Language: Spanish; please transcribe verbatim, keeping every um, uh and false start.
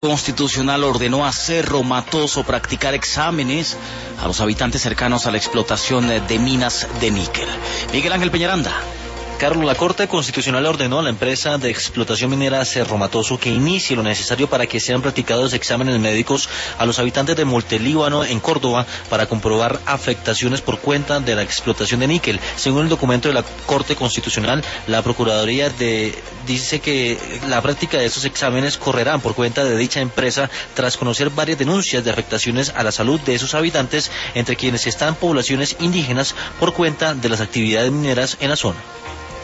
Constitucional ordenó a Cerro Matoso practicar exámenes a los habitantes cercanos a la explotación de minas de níquel. Miguel Ángel Peñaranda. Carlos, la Corte Constitucional ordenó a la empresa de explotación minera Cerro Matoso que inicie lo necesario para que sean practicados exámenes médicos a los habitantes de Montelíbano, en Córdoba, para comprobar afectaciones por cuenta de la explotación de níquel. Según el documento de la Corte Constitucional, la Procuraduría de, dice que la práctica de estos exámenes correrán por cuenta de dicha empresa tras conocer varias denuncias de afectaciones a la salud de esos habitantes, entre quienes están poblaciones indígenas por cuenta de las actividades mineras en la zona.